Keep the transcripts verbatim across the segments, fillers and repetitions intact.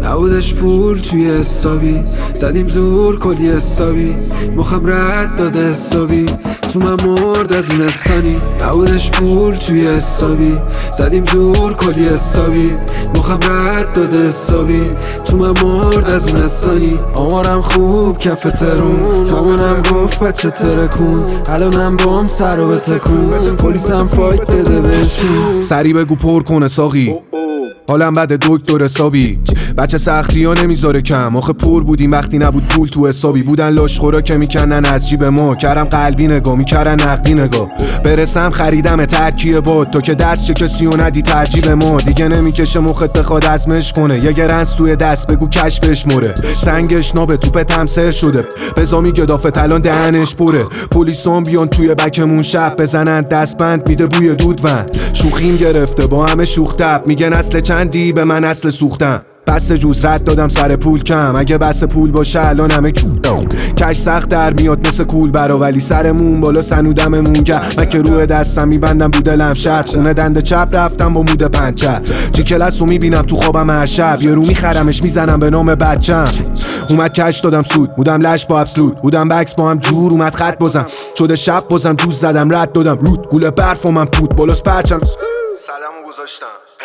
نبودش پول توی حسابی، زدیم زور کلی حسابی، مخم رد داده حسابی، تو من مرد از اون حسانی. نبودش پول توی حسابی، زدیم زور کلی حسابی، مخم رد داده حسابی، تو من مرد از اون حسانی. آمارم خوب کف ترون، مامانم گفت بچه ترکون، الانم بام سر و بتکون، پلیسم فایت بده بهشون. سری بگو پر کنه ساقی، حالم بده دکتر حسابی. بچه سختی ها نمیذاره کم، آخه پر بودیم وقتی نبود پول تو حسابی. بودن لاشخورا که میکنن از جیب ما، کردم قلبی نگاه میکردن نقدی نگاه. برسم خریدم ترکیه باد، تو که درس چه کسی و ندی ترجیب ما. دیگه نمیکشه مخت بخواد ازمش کنه، یه گرنس توی دست بگو کش بشمره. سنگش نابه توپ تمسر شده، بزا میگه دافت الان دهنش پره. پلیسان بیان توی بکمون شب بزنن دستبند میده بوی دودوند. شوخیم گرفته با همه شوخ تب، میگه نسل چندی به من اصل سوختم. بس جوز رد دادم سر پول کم، اگه بس پول باشه الان همه کودم. کش سخت در میاد مثل کول برا، ولی سرمون بالا سنودممون کرد. من که روی دستم میبندم بوده لم شرط، خونه دنده چپ رفتم با مود پنچر. چی کلاس رو میبینم تو خوابم هر شب، یه رو میخرمش میزنم به نام بچم. اومد کش دادم سود، بودم لش با ابسلود، بودم بکس با هم جور اومد خط بازم. شده شب بازم جوز زدم رد دادم رود، گوله برف و من پود بالاست پرچم سلامو گذاشتم.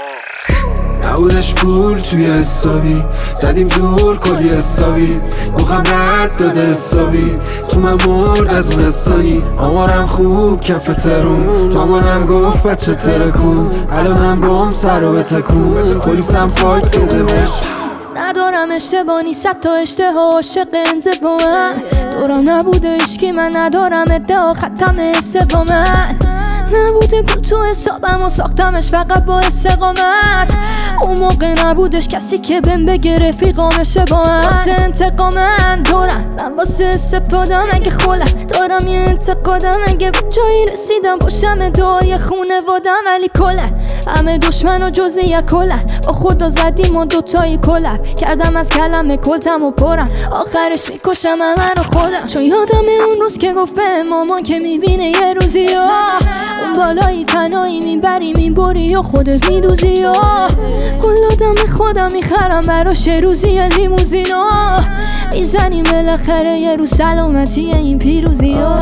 نبودش پول توی حسابی، زدیم زور کلی حسابی، مخم رد داده حسابی، تو من مرد از اون حسانی. آمارم خوب کف ترون، مامانم گفت بچه ترکون، الانم بام سر و بتکون، پلیسم فایت بده بهشون. ندارم اشتبانی صد تا اشتها عاشق انزوا، دورم نبوده عشقی من ندارم ادعا ختم استقامت. نبوده پول تو حسابم و ساختمش فقط با استقامت. اون موقع نبودش کسی که بهم بگه رفیقامشه با من. واسه انتقامن دورم من واسه استفادم، اگه خولم دارم یه انتقادم، اگه به جایی رسیدم باشم دعای خونوادم. ولی کله همه دشمن و جز یک کله، با خدا زدیم و دوتایی کله، کردم از کلمه کلتم و پرم، آخرش میکشم همه رو خودم. چون یادم اون روز که گفت به مامان که میبینه یه روزی یا اون بالایی تنهایی میبری میبری و خودت میدوزی یا کل آدم خودم میخرم براش روزی لیموزینا، میزنیم بالاخره یه روز سلامتی این پیروزی ها.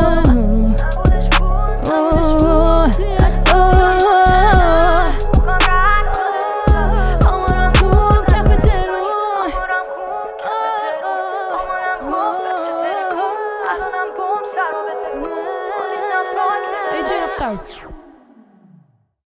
Ej,